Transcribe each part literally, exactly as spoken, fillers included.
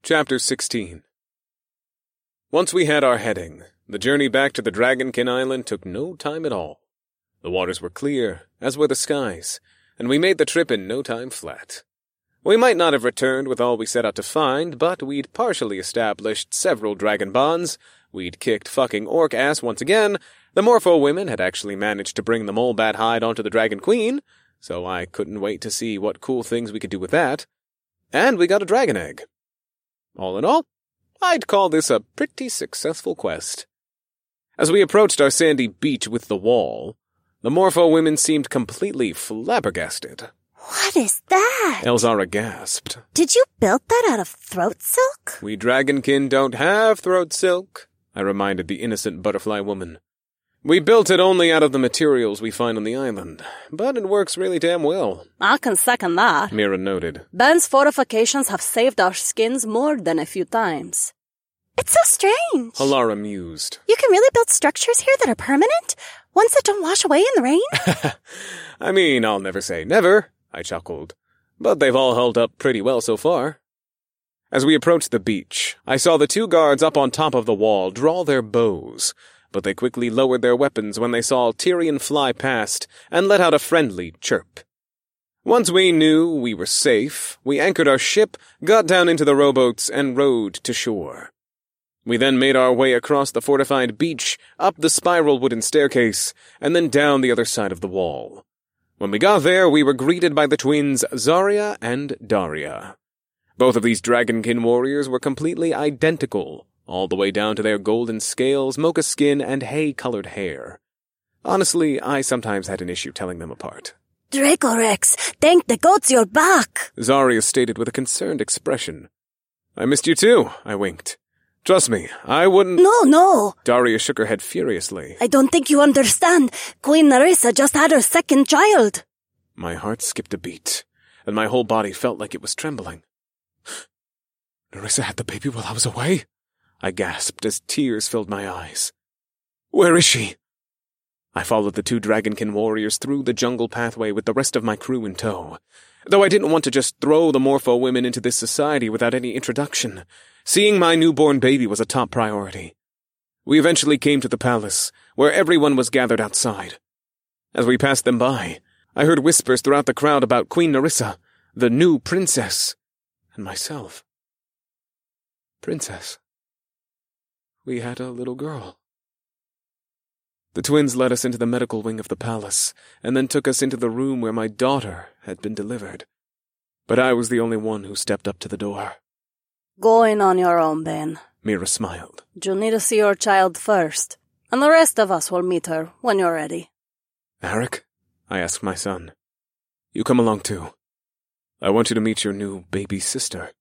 Chapter sixteen. Once we had our heading, the journey back to the Dragonkin Island took no time at all. The waters were clear, as were the skies, and we made the trip in no time flat. We might not have returned with all we set out to find, but we'd partially established several dragon bonds, we'd kicked fucking orc ass once again, the Morpho women had actually managed to bring the mole bat hide onto the Dragon Queen, so I couldn't wait to see what cool things we could do with that, and we got a dragon egg. All in all, I'd call this a pretty successful quest. As we approached our sandy beach with the wall, the Morpho women seemed completely flabbergasted. What is that? Elzara gasped. Did you build that out of throat silk? We Dragonkin don't have throat silk, I reminded the innocent butterfly woman. We built it only out of the materials we find on the island, but it works really damn well. I can second that. Mira noted. Ben's fortifications have saved our skins more than a few times. It's so strange. Halara mused. You can really build structures here that are permanent? Ones that don't wash away in the rain? I mean, I'll never say never, I chuckled. But they've all held up pretty well so far. As we approached the beach, I saw the two guards up on top of the wall draw their bows, but they quickly lowered their weapons when they saw Tyrion fly past and let out a friendly chirp. Once we knew we were safe, we anchored our ship, got down into the rowboats, and rowed to shore. We then made our way across the fortified beach, up the spiral wooden staircase, and then down the other side of the wall. When we got there, we were greeted by the twins Zarya and Daria. Both of these Dragonkin warriors were completely identical, all the way down to their golden scales, mocha skin, and hay-colored hair. Honestly, I sometimes had an issue telling them apart. Dracorex, thank the gods you're back! Zarya stated with a concerned expression. I missed you too, I winked. Trust me, I wouldn't— No, no! Daria shook her head furiously. I don't think you understand. Queen Narissa just had her second child. My heart skipped a beat, and my whole body felt like it was trembling. Narissa had the baby while I was away? I gasped as tears filled my eyes. Where is she? I followed the two Dragonkin warriors through the jungle pathway with the rest of my crew in tow. Though I didn't want to just throw the Morpho women into this society without any introduction, seeing my newborn baby was a top priority. We eventually came to the palace, where everyone was gathered outside. As we passed them by, I heard whispers throughout the crowd about Queen Narissa, the new princess, and myself. Princess. We had a little girl. The twins led us into the medical wing of the palace, and then took us into the room where my daughter had been delivered. But I was the only one who stepped up to the door. Go in on your own, Ben. Mira smiled. You'll need to see your child first, and the rest of us will meet her when you're ready. Arik, I asked my son. You come along too. I want you to meet your new baby sister.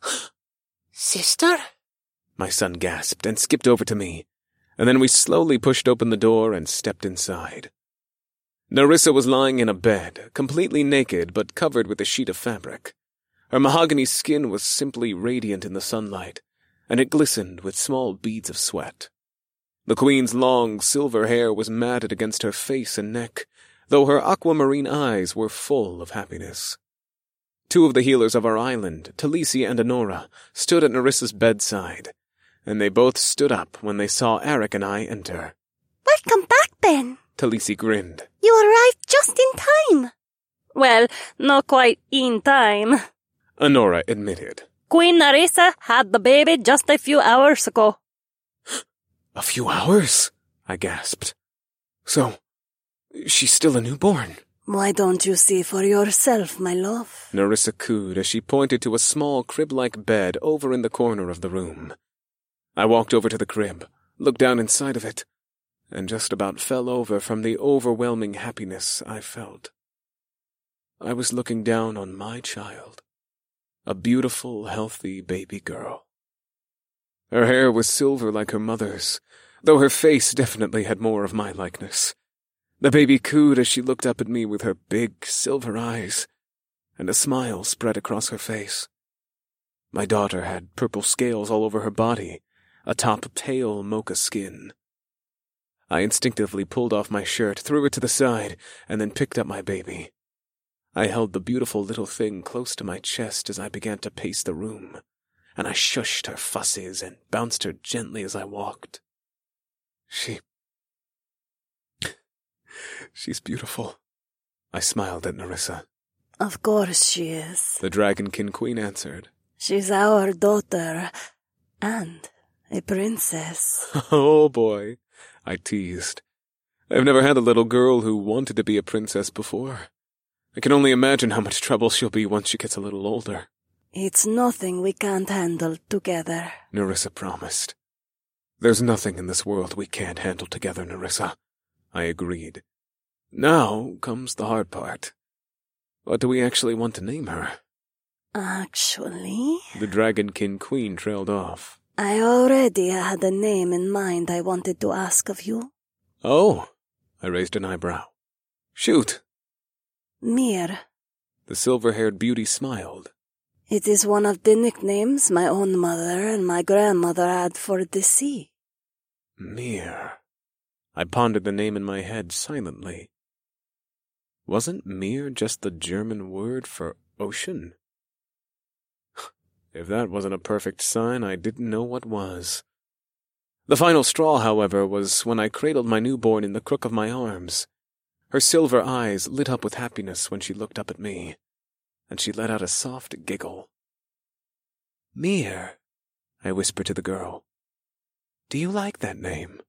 Sister? My son gasped and skipped over to me, and then we slowly pushed open the door and stepped inside. Narissa was lying in a bed, completely naked but covered with a sheet of fabric. Her mahogany skin was simply radiant in the sunlight, and it glistened with small beads of sweat. The queen's long, silver hair was matted against her face and neck, though her aquamarine eyes were full of happiness. Two of the healers of our island, Talisi and Anora, stood at Narissa's bedside, and they both stood up when they saw Arik and I enter. Welcome back, Ben. Talisi grinned. You arrived just in time. Well, not quite in time. Anora admitted. Queen Narissa had the baby just a few hours ago. A few hours? I gasped. So, she's still a newborn. Why don't you see for yourself, my love? Narissa cooed as she pointed to a small crib-like bed over in the corner of the room. I walked over to the crib, looked down inside of it, and just about fell over from the overwhelming happiness I felt. I was looking down on my child, a beautiful, healthy baby girl. Her hair was silver like her mother's, though her face definitely had more of my likeness. The baby cooed as she looked up at me with her big, silver eyes, and a smile spread across her face. My daughter had purple scales all over her body, atop pale mocha skin. I instinctively pulled off my shirt, threw it to the side, and then picked up my baby. I held the beautiful little thing close to my chest as I began to pace the room, and I shushed her fusses and bounced her gently as I walked. She... She's beautiful. I smiled at Nerissa. Of course she is. The Dragonkin Queen answered. She's our daughter, and a princess. Oh boy, I teased. I've never had a little girl who wanted to be a princess before. I can only imagine how much trouble she'll be once she gets a little older. It's nothing we can't handle together, Nerissa promised. There's nothing in this world we can't handle together, Nerissa. I agreed. Now comes the hard part. What do we actually want to name her? Actually... The Dragonkin Queen trailed off. I already had a name in mind I wanted to ask of you. Oh, I raised an eyebrow. Shoot. Mir. The silver-haired beauty smiled. It is one of the nicknames my own mother and my grandmother had for the sea. Mir. I pondered the name in my head silently. Wasn't Mir just the German word for ocean? If that wasn't a perfect sign, I didn't know what was. The final straw, however, was when I cradled my newborn in the crook of my arms. Her silver eyes lit up with happiness when she looked up at me, and she let out a soft giggle. Mir, I whispered to the girl. Do you like that name?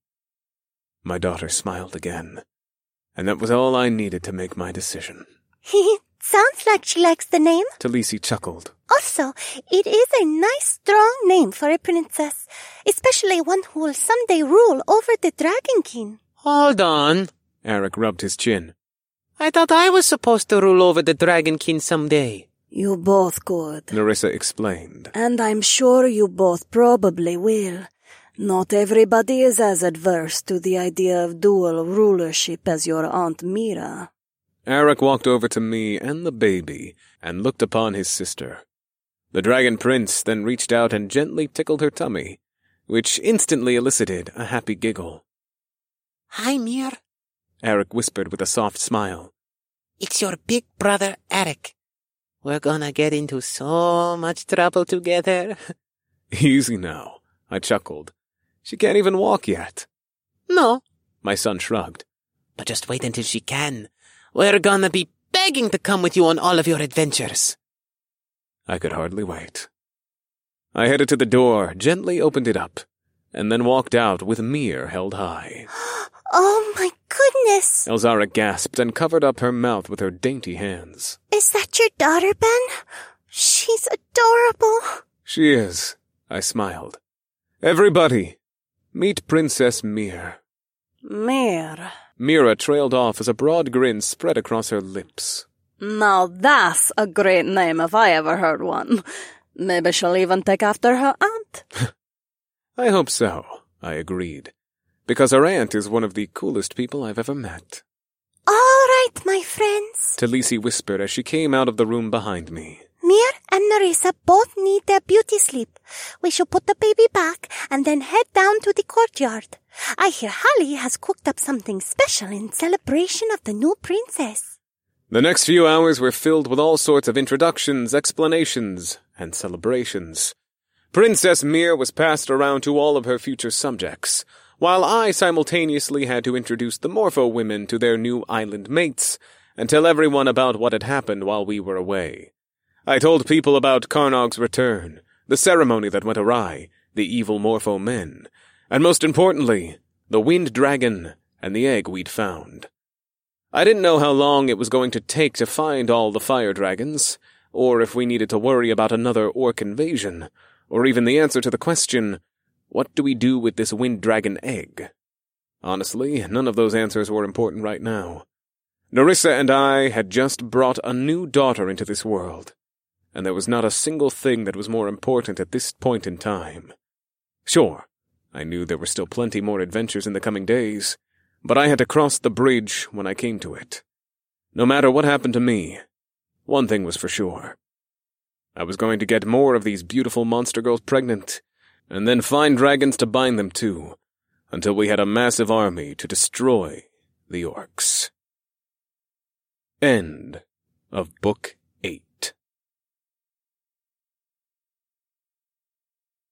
My daughter smiled again, and that was all I needed to make my decision. Sounds like she likes the name. Talisi chuckled. Also, it is a nice, strong name for a princess, especially one who will someday rule over the Dragon King. Hold on. Eric rubbed his chin. I thought I was supposed to rule over the Dragon King someday. You both could. Nerissa explained. And I'm sure you both probably will. Not everybody is as adverse to the idea of dual rulership as your Aunt Mira. Eric walked over to me and the baby and looked upon his sister. The Dragon Prince then reached out and gently tickled her tummy, which instantly elicited a happy giggle. Hi, Mir. Eric whispered with a soft smile. It's your big brother, Eric. We're gonna get into so much trouble together. Easy now, I chuckled. She can't even walk yet. No, my son shrugged. But just wait until she can. We're gonna be begging to come with you on all of your adventures. I could hardly wait. I headed to the door, gently opened it up, and then walked out with Mir held high. Oh my goodness! Elzara gasped and covered up her mouth with her dainty hands. Is that your daughter, Ben? She's adorable. She is, I smiled. Everybody, meet Princess Mir. Mir. Mira trailed off as a broad grin spread across her lips. Now that's a great name if I ever heard one. Maybe she'll even take after her aunt. I hope so, I agreed, because her aunt is one of the coolest people I've ever met. All right, my friends, Talisi whispered as she came out of the room behind me. Mir and Nerissa both need their beauty sleep. We shall put the baby back and then head down to the courtyard. I hear Holly has cooked up something special in celebration of the new princess. The next few hours were filled with all sorts of introductions, explanations, and celebrations. Princess Mir was passed around to all of her future subjects, while I simultaneously had to introduce the Morpho women to their new island mates and tell everyone about what had happened while we were away. I told people about Karnog's return, the ceremony that went awry, the evil Morpho men, and most importantly, the wind dragon and the egg we'd found. I didn't know how long it was going to take to find all the fire dragons, or if we needed to worry about another orc invasion, or even the answer to the question, what do we do with this wind dragon egg? Honestly, none of those answers were important right now. Nerissa and I had just brought a new daughter into this world, and there was not a single thing that was more important at this point in time. Sure, I knew there were still plenty more adventures in the coming days, but I had to cross the bridge when I came to it. No matter what happened to me, one thing was for sure. I was going to get more of these beautiful monster girls pregnant, and then find dragons to bind them to, until we had a massive army to destroy the orcs. End of Book